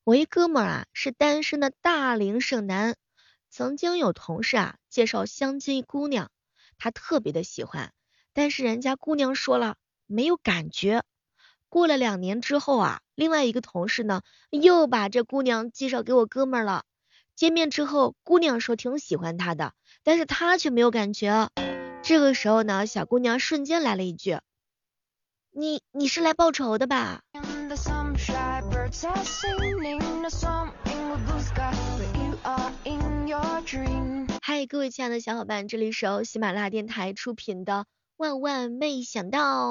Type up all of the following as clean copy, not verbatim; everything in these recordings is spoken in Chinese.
我一哥们儿啊是单身的大龄剩男，曾经有同事啊介绍相亲姑娘，他特别的喜欢，但是人家姑娘说了没有感觉。过了2年之后啊，另外一个同事呢又把这姑娘介绍给我哥们儿了。见面之后，姑娘说挺喜欢他的，但是他却没有感觉。这个时候呢，小姑娘瞬间来了一句：你是来报仇的吧？嗨，各位亲爱的小伙伴，这里是由喜马拉雅电台出品的万万没想到。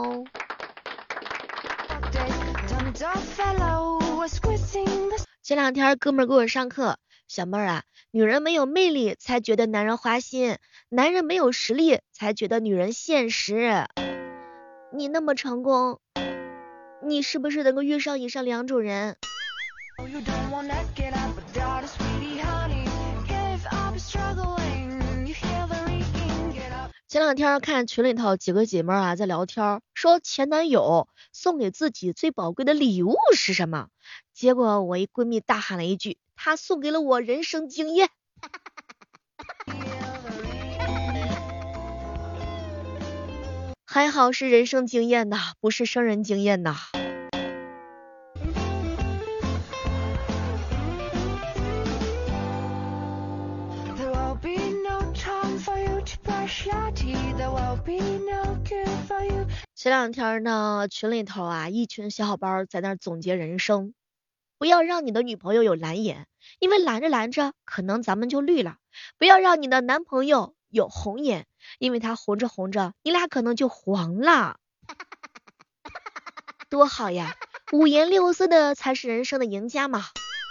前2天哥们儿给我上课，小妹儿啊，女人没有魅力才觉得男人花心，男人没有实力才觉得女人现实。你那么成功，你是不是能够遇上以上2种人？前2天看群里头几个姐妹啊在聊天，说前男友送给自己最宝贵的礼物是什么？结果我一闺蜜大喊了一句：他送给了我人生经验。还好是人生经验呐，不是生人经验呐。前2天呢，群里头啊，一群小伙伴在那总结人生。不要让你的女朋友有蓝眼，因为蓝着蓝着，可能咱们就绿了。不要让你的男朋友有红眼，因为他红着红着，你俩可能就黄了。多好呀，5颜6色的才是人生的赢家嘛。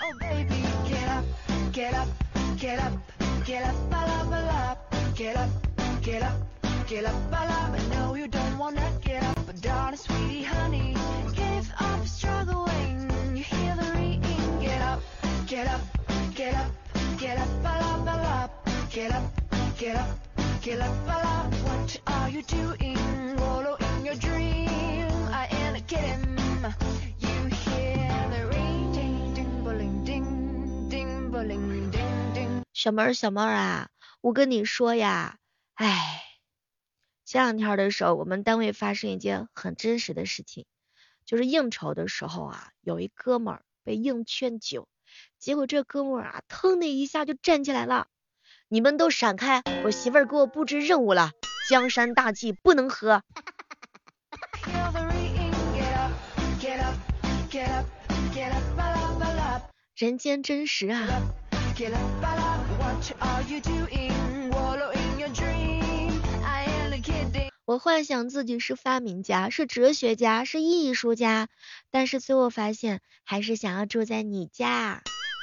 小妹儿啊，我跟你说呀，前2天的时候，我们单位发生一件很真实的事情，就是应酬的时候啊，有一哥们儿被硬劝酒，结果这哥们儿啊，腾的一下就站起来了，你们都闪开，我媳妇儿给我布置任务了，江山大计不能喝。人间真实啊。我幻想自己是发明家，是哲学家，是艺术家，但是最后发现还是想要住在你家。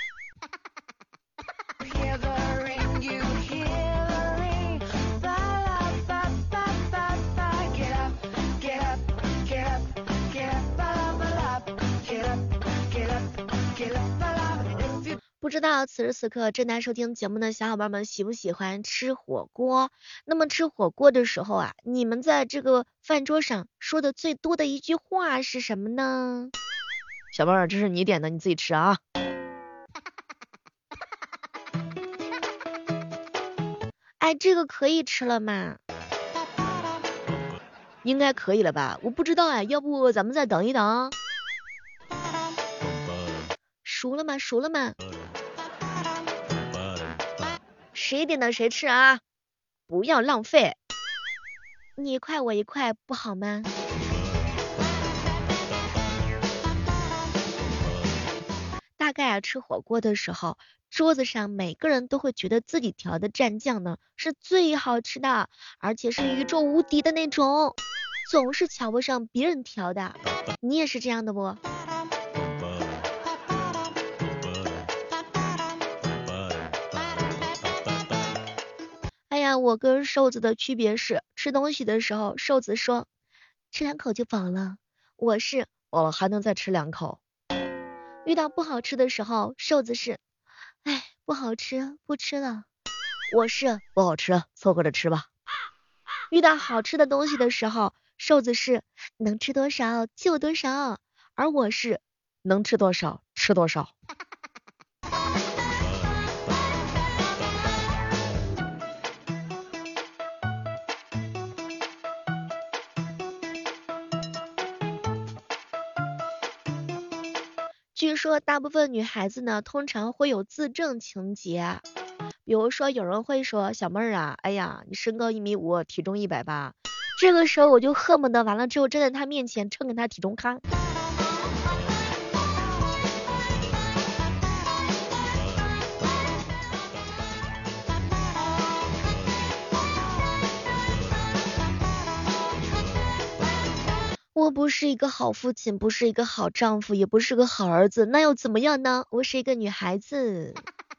不知道此时此刻正在收听节目的小伙伴们喜不喜欢吃火锅？那么吃火锅的时候啊，你们在这个饭桌上说的最多的一句话是什么呢？小妹儿，这是你点的，你自己吃啊。哎，这个可以吃了吗？应该可以了吧？我不知道哎，要不咱们再等一等。熟了吗？熟了吗？谁点的谁吃啊，不要浪费，你一块我一块不好吗？大概啊吃火锅的时候，桌子上每个人都会觉得自己调的蘸酱呢是最好吃的，而且是宇宙无敌的那种，总是瞧不上别人调的。你也是这样的不？我跟瘦子的区别是，吃东西的时候，瘦子说吃2口就饱了，我是饱了还能再吃2口。遇到不好吃的时候，瘦子是不好吃不吃了，我是不好吃凑合着吃吧。遇到好吃的东西的时候，瘦子是能吃多少就多少，而我是能吃多少吃多少。 说大部分女孩子呢，通常会有自证情节，比如说有人会说小妹儿啊，哎呀，你身高1米5，体重180，这个时候我就恨不得完了之后站在他面前称给他体重看。我不是一个好父亲，不是一个好丈夫，也不是个好儿子，那又怎么样呢？我是一个女孩子。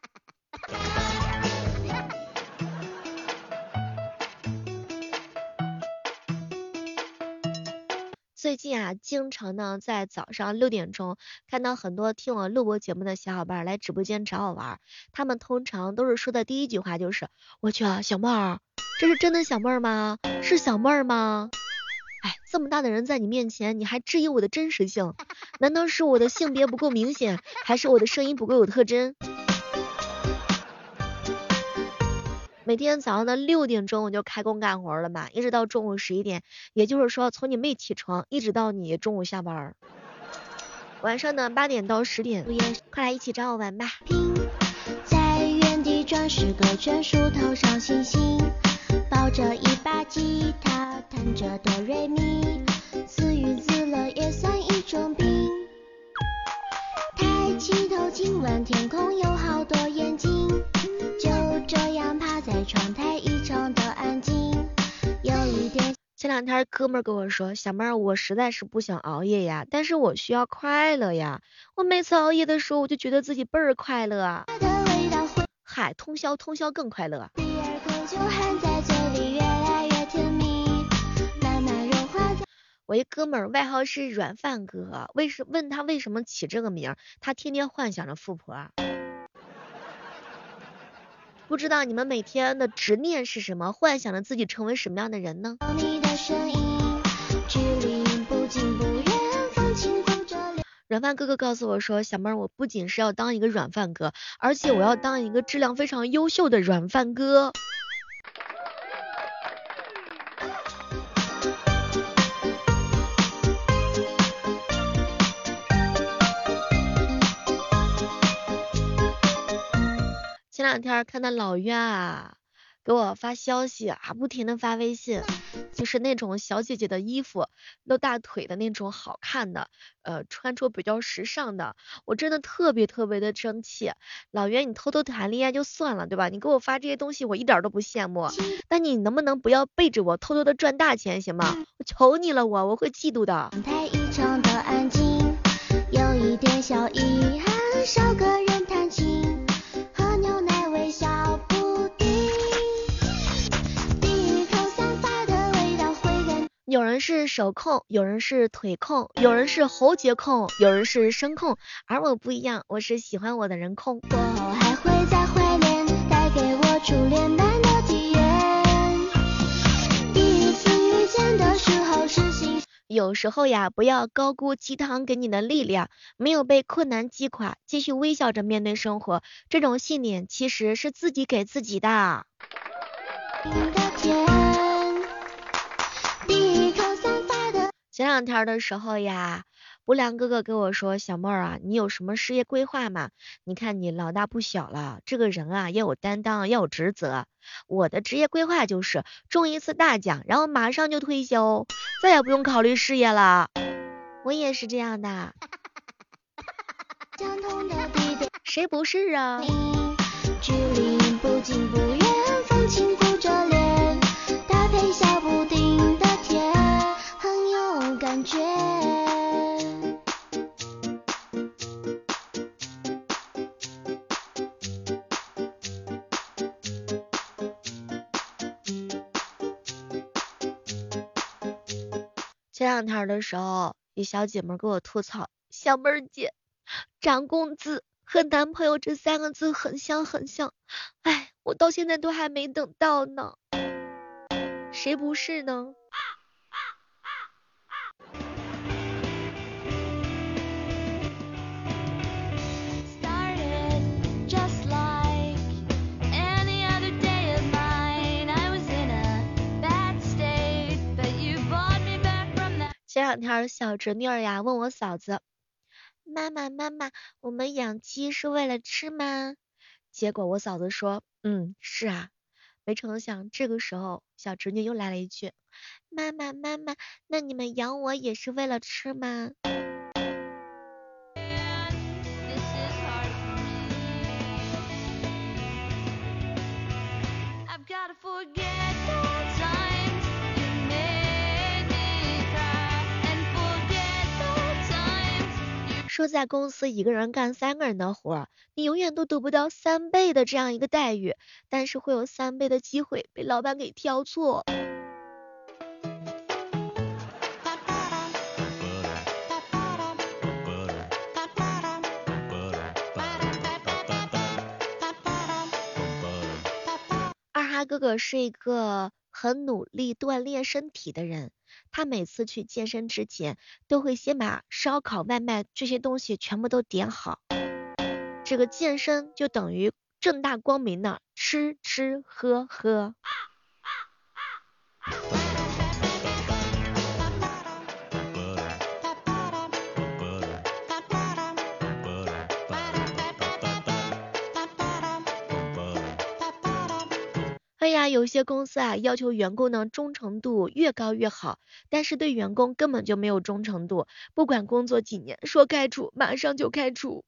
最近啊，经常呢在早上6点钟看到很多听我录播节目的小伙伴来直播间找我玩，他们通常都是说的第一句话就是我去啊，小妹儿，这是真的小妹儿吗？是小妹儿吗？哎，这么大的人在你面前，你还质疑我的真实性？难道是我的性别不够明显，还是我的声音不够有特征？每天早上的6点钟我就开工干活了嘛，一直到中午11点，也就是说从你妹起床一直到你中午下班。晚上的8点到10点，快来一起找我玩吧。 在原地转10个圈，树头上星星，抱着一把吉他，弹着哆瑞咪，自娱自乐也算一种病。抬起头，今晚天空有好多眼睛，就这样趴在窗台，异常的安静，有一点。 前2天哥们跟我说，小妹儿，我实在是不想熬夜呀，但是我需要快乐呀。我每次熬夜的时候，我就觉得自己倍儿快乐啊。嗨，通宵更快乐。 第二口就含在嘴里，越来越甜蜜，慢慢融化在。 我一哥们儿外号是软饭哥，问他为什么起这个名，他天天幻想着富婆。不知道你们每天的执念是什么，幻想着自己成为什么样的人呢？ 你的声音，距离不近不远，放轻抚着脸。 软饭哥哥告诉我说，小妹儿，我不仅是要当一个软饭哥，而且我要当一个质量非常优秀的软饭哥。前2天看到老冤啊给我发消息啊，不停的发微信，就是那种小姐姐的衣服，露大腿的那种好看的，穿着比较时尚的，我真的特别的生气。老袁，你偷偷谈恋爱就算了，对吧？你给我发这些东西，我一点都不羡慕。但你能不能不要背着我偷偷的赚大钱，行吗？我求你了，我会嫉妒的。 太异常的安静，有一点小遗憾，少个人弹琴，喝牛奶微笑不定，第一口散发的味道会跟。 有人是手控，有人是腿控，有人是喉结控，有人是声控，而我不一样，我是喜欢我的人控。 过后还会再怀念，带给我初恋般的体验，第一次遇见的时候是新。 有时候呀，不要高估鸡汤给你的力量，没有被困难击垮，继续微笑着面对生活，这种信念其实是自己给自己的。前2天的时候呀，不良哥哥跟我说，小妹儿啊，你有什么事业规划吗？你看你老大不小了，这个人啊要有担当，要有职责。我的职业规划就是中一次大奖，然后马上就退休，再也不用考虑事业了。我也是这样的。谁不是啊？ 距离不近不远，放轻抚着脸，搭配下不定的甜，很有感觉。 前2天的时候，一小姐妹给我吐槽，小妹儿姐，涨工资和男朋友这3个字很像很像，哎，我到现在都还没等到呢。谁不是呢？前2天小侄女儿呀问我嫂子， 妈妈妈妈，我们养鸡是为了吃吗？结果我嫂子说，是啊。没成想这个时候小侄女又来了一句，妈妈妈妈，那你们养我也是为了吃吗？说在公司一个人干3个人的活，你永远都得不到3倍的这样一个待遇，但是会有3倍的机会被老板给挑错。二哈哥哥是一个很努力锻炼身体的人，他每次去健身之前都会先把烧烤、外卖这些东西全部都点好。这个健身就等于正大光明的吃吃喝喝。哎呀，有些公司啊要求员工呢忠诚度越高越好，但是对员工根本就没有忠诚度，不管工作几年，说开除马上就开除。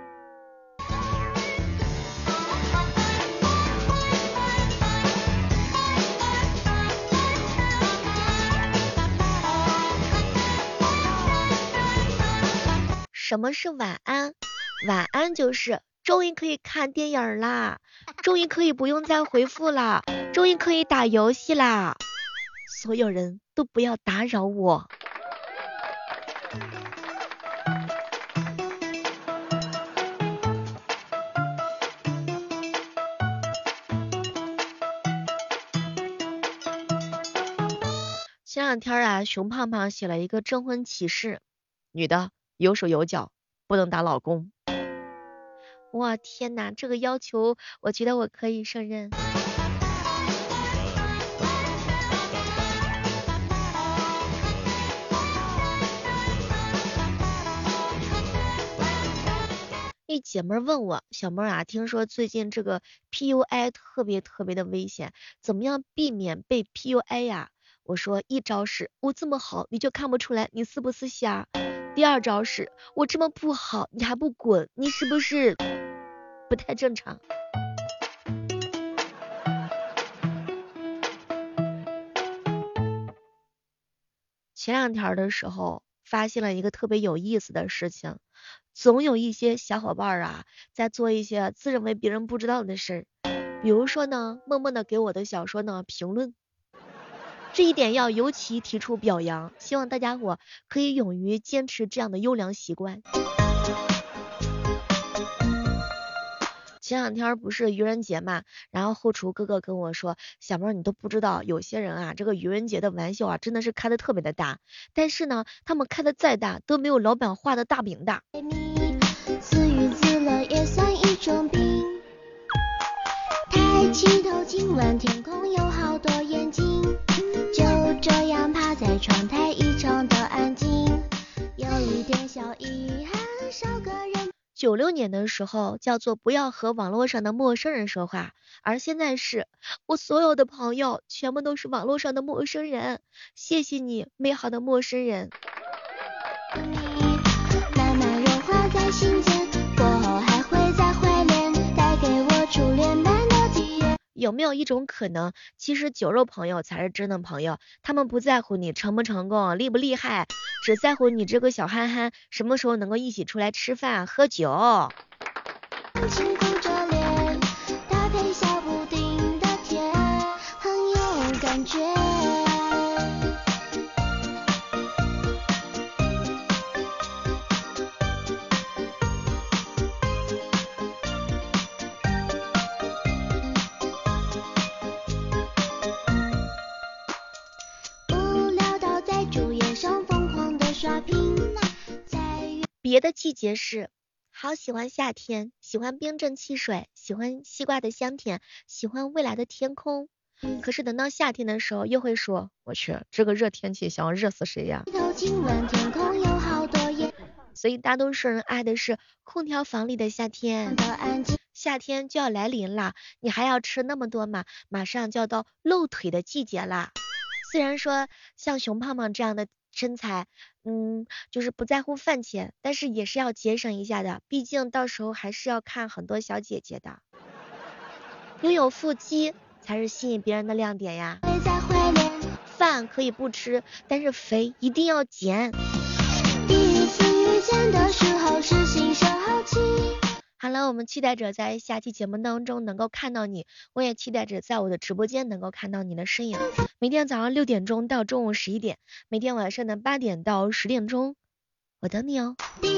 什么是晚安？晚安就是终于可以看电影啦，终于可以不用再回复啦，终于可以打游戏啦，所有人都不要打扰我。前2天啊，熊胖胖写了一个征婚启事，女的有手有脚，不能打老公。哇天哪，这个要求我觉得我可以胜任。一姐妹问我，小妹啊，听说最近这个 PUA 特别的危险，怎么样避免被 PUA 呀？我说一招是我这么好你就看不出来你是不是瞎，第2招是我这么不好你还不滚，你是不是不太正常？前2天的时候发现了一个特别有意思的事情，总有一些小伙伴啊在做一些自认为别人不知道的事，比如说呢默默的给我的小说呢评论，这一点要尤其提出表扬，希望大家伙可以勇于坚持这样的优良习惯。前2天不是愚人节嘛，然后后厨哥哥跟我说，小妹你都不知道，有些人啊这个愚人节的玩笑啊真的是开的特别的大，但是呢他们开的再大都没有老板画的大饼大。 自娱自乐也算一种病。抬起头今晚天空有好多眼睛，就这样趴在窗台异常的安静，有一点小遗憾少个人。 96年的时候叫做不要和网络上的陌生人说话，而现在是我所有的朋友全部都是网络上的陌生人，谢谢你美好的陌生人。 慢慢融化在心间，过后还会再怀念，带给我初恋般的体验。 有没有一种可能，其实酒肉朋友才是真的朋友，他们不在乎你成不成功厉不厉害，只在乎你这个小憨憨什么时候能够一起出来吃饭喝酒。 轻哭着脸，搭配下不定的甜，很有感觉。无聊到在主页上疯狂的刷屏， 别的季节是好喜欢夏天，喜欢冰镇汽水，喜欢西瓜的香甜，喜欢未来的天空。可是等到夏天的时候又会说，我去这个热天气想要热死谁呀。 今晚天空有好多所以大多数人爱的是空调房里的夏天。夏天就要来临啦，你还要吃那么多吗？马上就要到露腿的季节啦。虽然说像熊胖胖这样的身材，就是不在乎饭钱，但是也是要节省一下的，毕竟到时候还是要看很多小姐姐的。拥有腹肌才是吸引别人的亮点呀。饭可以不吃，但是肥一定要减。第一次遇见的时候是新手好奇。好了，我们期待着在下期节目当中能够看到你，我也期待着在我的直播间能够看到你的身影。每天早上6点钟到中午11点，每天晚上的8点到10点钟，我等你哦。